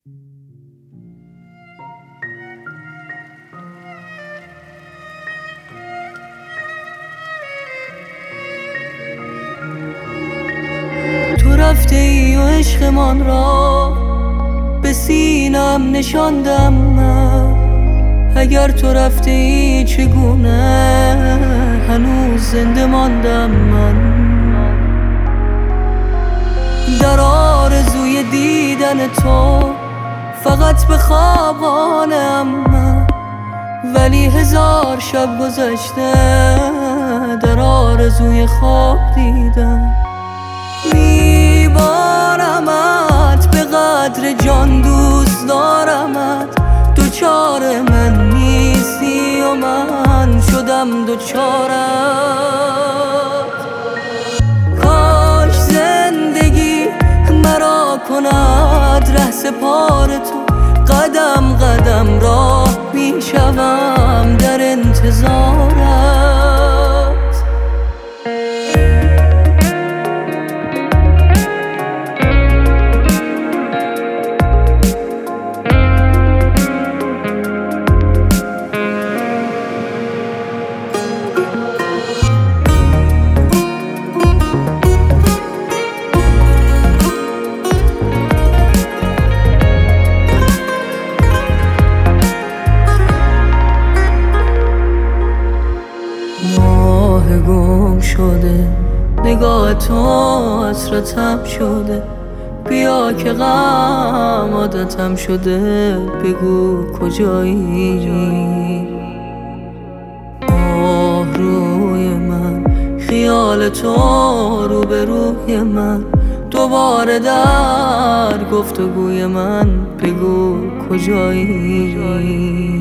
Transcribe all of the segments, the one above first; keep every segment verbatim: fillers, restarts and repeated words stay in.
تو رفته ای و عشقمان را به سینم نشاندم من. اگر تو رفته ای چگونه هنوز زنده ماندم من. در آرزوی دیدن تو فقط به خوابانم من، ولی هزار شب گذشته در آرزوی خواب دیدم. میبارمت به قدر جان، دوست دارمت، دوچار من نیستی و من شدم دوچارت. کاش زندگی مرا کند ره سپار تو، قدم قدم راه میشوم در انتظارت. ماه گم شده نگاه تو حسرتم شده، بیا که غم عادتم شده، بگو کجایی. آه روی من، خیال تو رو به روی من، دوباره در گفتگوی من بگو کجایی.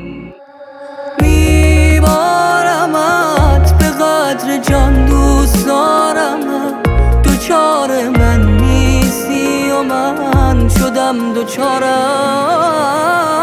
قدر جان دوست دارمت، دوچار من نیستی و من شدم دوچارت.